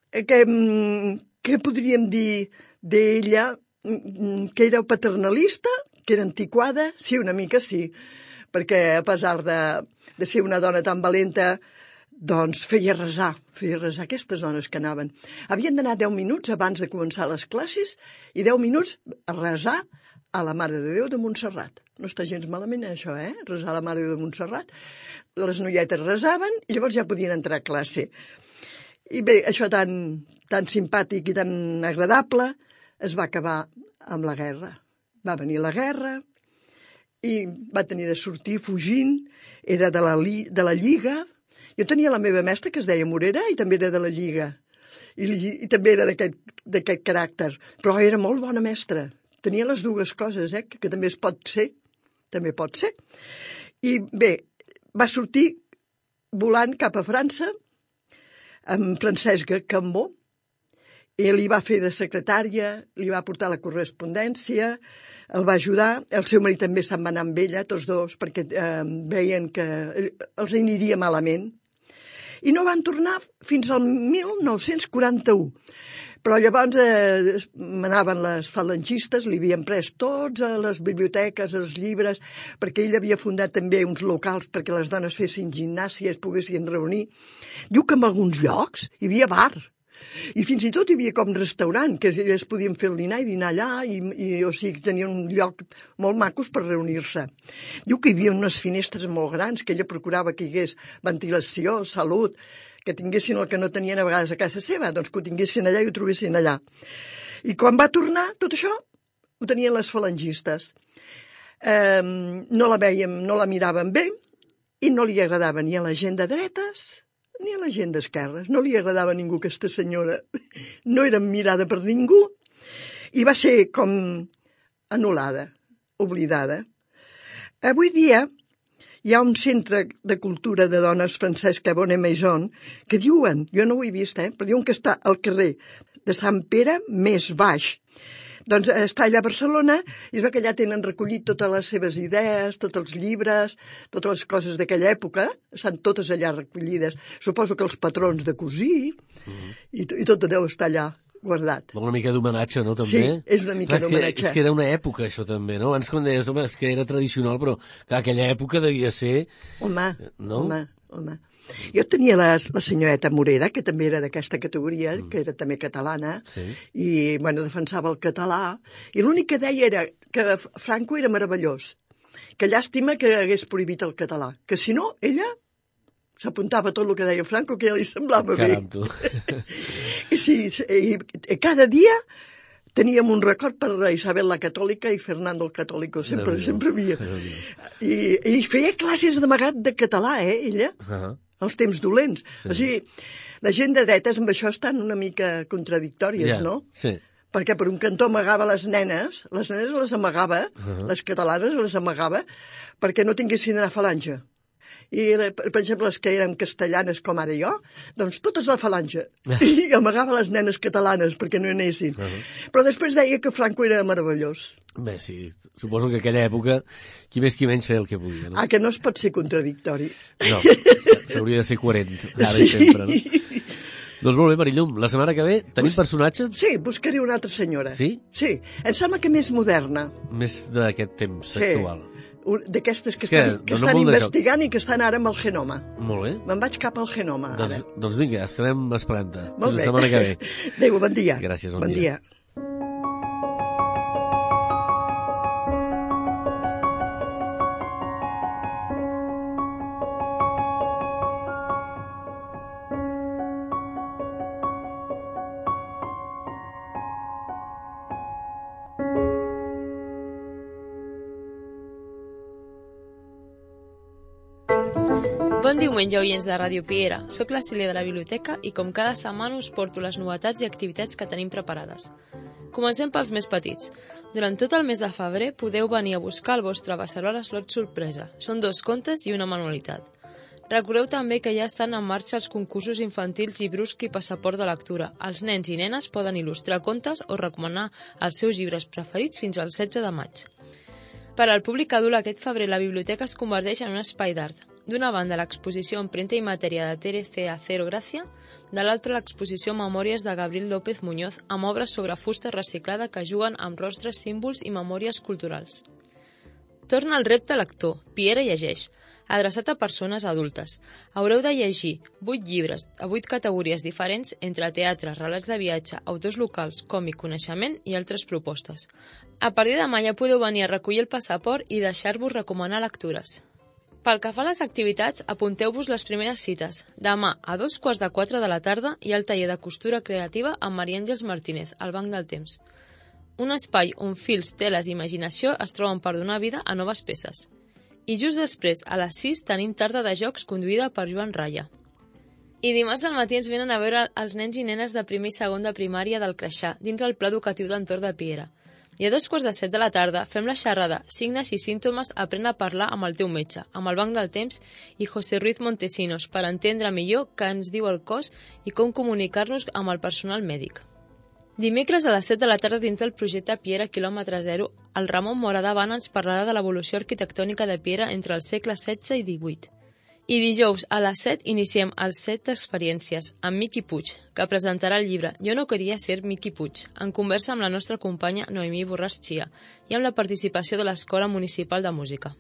què podríem dir d'ella? Que era paternalista? Que era antiquada? Sí, una mica sí, perquè a pesar de ser una dona tan valenta, doncs feia resar aquestes dones que anaven. Havien d'anar 10 minuts abans de començar les classes i 10 minuts a resar a la Mare de Déu de Montserrat. No està gens malament això, resar a la Mare de Déu de Montserrat. Les noietes resaven i llavors ja podien entrar a classe. I bé, això tan simpàtic i tan agradable es va acabar amb la guerra. Va venir la guerra i va tenir de sortir fugint, era de la Lliga. Jo tenia la meva mestra que es deia Morera i també era de la Lliga. I també era d'aquest caràcter. Però era molt bona mestra. Tenia les dues coses, que també es pot ser. També pot ser. I bé, va sortir volant cap a França amb Francesc Cambó. Ell li va fer de secretària, li va portar la correspondència, el va ajudar. El seu marit també se'n va anar amb ella, tots dos, perquè veien que els aniria malament. I no van tornar fins al 1941. Però llavors manaven les falangistes, li havien pres tots a les biblioteques, els llibres, perquè ell havia fundat també uns locals perquè les dones fessin gimnàsia, es poguessin reunir. Diu que en alguns llocs hi havia bar. I fins i tot hi havia com restaurant, que es podien fer el dinar i dinar allà, o sigui, tenien un lloc molt macos per reunir-se. Diu que hi havia unes finestres molt grans, que ella procurava que hi hagués ventilació, salut, que tinguessin el que no tenien a vegades a casa seva, doncs que ho tinguessin allà i ho trobessin allà. I quan va tornar, tot això ho tenien les falangistes. No la miraven bé i no li agradava ni a la gent de dretes ni a la gent d'esquerres. No li agradava a ningú aquesta senyora. No era mirada per ningú i va ser com anul·lada, oblidada. Avui dia hi ha un centre de cultura de dones Francesca Bonnet-Maison que diuen, jo no ho he vist, però diuen que està al carrer de Sant Pere més baix. Doncs està allà a Barcelona i es veu que allà tenen recollit totes les seves idees, tots els llibres, totes les coses d'aquella època, estan totes allà recollides. Suposo que els patrons de cosir i tot deu estar allà guardat.
Una mica d'homenatge, no, també?
Sí, és una mica d'homenatge.
És que era una època, això, també, no? Abans, quan deies, home, és que era tradicional, però clar, aquella època devia ser...
Home. Jo tenia la senyoreta Morera, que també era d'aquesta categoria, que era també catalana, i, bueno, defensava el català, i l'únic que deia era que Franco era meravellós, que llàstima que hagués prohibit el català, que si no, ella s'apuntava tot el que deia Franco, que ja li semblava bé.
Caram, tu.
Sí, i cada dia teníem un record per Isabel la Catòlica i Fernando el Catòlico, sempre havia. I feia classes d'amagat de català, ella, als temps dolents. O sigui, la gent de dretes amb això estan una mica contradictòries, no?
Sí.
Perquè per un cantó amagava les nenes les amagava, les catalanes les amagava, perquè no tinguessin anar a falange. I, per exemple, les que eren castellanes com ara jo, doncs totes a la falange. I amagava les nenes catalanes perquè no hi anessin. Però després deia que Franco era meravellós.
Bé, sí, suposo que aquella època qui més qui menys feia el que podia, no?
Que no es pot ser contradictori.
No, s'hauria de ser coherent, ara i sempre, no? Doncs molt bé, Marillum, la setmana que ve tenim personatges?
Sí, buscaré una altra senyora.
Sí?
Sí, em sembla que més moderna.
Més d'aquest temps actual.
D'aquestes que estan investigant i que estan ara amb el genoma.
Molt bé.
Me'n vaig cap al genoma, ara.
Doncs vinga, estarem esperant-te.
Molt bé.
La setmana que ve.
Adéu, bon dia.
Gràcies,
bon dia.
Bon diumenge, oients de Ràdio Piera. Soc la Cília de la Biblioteca i com cada setmana us porto les novetats i activitats que tenim preparades. Comencem pels més petits. Durant tot el mes de febrer podeu venir a buscar el vostre Becerola Slot Sorpresa. Són 2 contes i una manualitat. Recordeu també que ja estan en marxa els concursos infantils Llibrusc i Passaport de Lectura. Els nens i nenes poden il·lustrar contes o recomanar els seus llibres preferits fins al 16 de maig. Per al públic adult, aquest febrer la biblioteca es converteix en un espai d'art. D'una banda, l'exposició Empremta i Matèria de Terece Acero Gràcia, de l'altra, l'exposició Memòries de Gabriel López Muñoz, amb obres sobre fusta reciclada que juguen amb rostres, símbols i memòries culturals. Torna el repte lector, Piera llegeix, adreçat a persones adultes. Haureu de llegir 8 llibres a 8 categories diferents entre teatre, relats de viatge, autors locals, còmic, coneixement i altres propostes. A partir de demà ja podeu venir a recollir el passaport i deixar-vos recomanar lectures. Pel que fa a les activitats, apunteu-vos les primeres cites. Demà, a 3:15 de la tarda, hi ha el taller de costura creativa amb Maria Àngels Martínez, al Banc del Temps. Un espai on fils, teles i imaginació es troben per donar vida a noves peces. I just després, a les 6, tenim tarda de jocs conduïda per Joan Raya. I dimarts al matí ens venen a veure els nens i nenes de primer i segon de primària del Creixà, dins el Pla Educatiu d'Entorn de Piera. I a 7:15 de la tarda fem la xerrada Signes i símptomes, aprèn a parlar amb el teu metge, amb el Banc del Temps i José Ruiz Montesinos, per entendre millor què ens diu el cos i com comunicar-nos amb el personal mèdic. Dimecres a les 7 de la tarda, dins del projecte Piera quilòmetre zero, el Ramon Mora d'Havana ens parlarà de l'evolució arquitectònica de Piera entre els segles XVI i XVIII. I dijous a les 7 iniciem els 7 experiències amb Miqui Puig, que presentarà el llibre Jo no queria ser Miqui Puig, en conversa amb la nostra companya Noemí Borràs Chia i amb la participació de l'Escola Municipal de Música.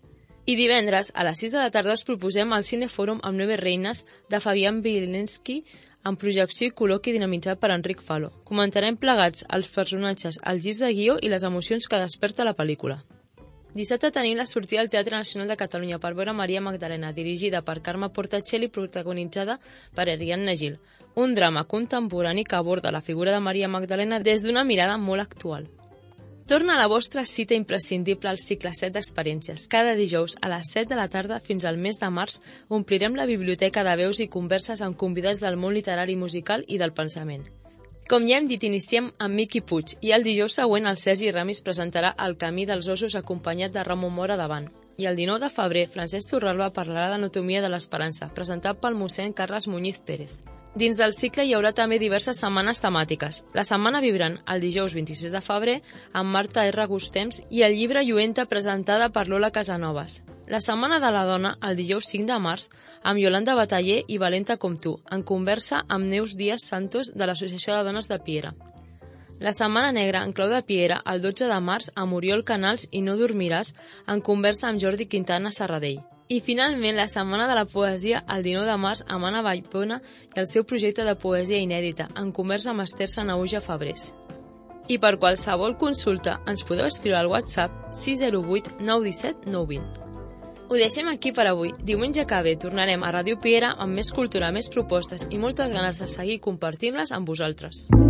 I divendres, a les 6 de la tarda, us proposem el Cinefòrum amb 9 reines de Fabián Vilensky, amb projecció i col·loqui dinamitzat per Enric Falo. Comentarem plegats els personatges, els girs de guió i les emocions que desperta la pel·lícula. Dissabte tenim la sortida al Teatre Nacional de Catalunya per veure Maria Magdalena, dirigida per Carme Portacelli i protagonitzada per Ariadna Gil. Un drama contemporani que aborda la figura de Maria Magdalena des d'una mirada molt actual. Torna a la vostra cita imprescindible al cicle 7 d'experiències. Cada dijous a les 7 de la tarda fins al mes de març omplirem la biblioteca de veus i converses amb convidats del món literari, musical i del pensament. Com ja hem dit, iniciem amb Miqui Puig i el dijous següent el Sergi Ramis presentarà El camí dels ossos acompanyat de Ramon Mora davant. I el 19 de febrer, Francesc Torralba parlarà d'Anatomia de l'Esperança, presentat pel mossèn Carles Muñiz Pérez. Dins del cicle hi haurà també diverses setmanes temàtiques. La setmana vibrant, el dijous 26 de febrer, amb Marta R. Gustems i el llibre Lluenta presentada per Lola Casanovas. La setmana de la dona, el dijous 5 de març, amb Yolanda Bataller i Valenta com tu, en conversa amb Neus Díaz Santos de l'Associació de Dones de Piera. La setmana negra, en clau de Piera, el 12 de març, amb Oriol Canals i No dormiràs, en conversa amb Jordi Quintana Serradell. I finalment, la Setmana de la Poesia, el 19 de març, amb Anna Vallbona i el seu projecte de poesia inèdita, en conversa amb Esther Sanauja Fabrés. I per qualsevol consulta ens podeu escriure al WhatsApp 608 917 920. Ho deixem aquí per avui. Diumenge que ve tornarem a Ràdio Piera amb més cultura, més propostes i moltes ganes de seguir compartint-les amb vosaltres.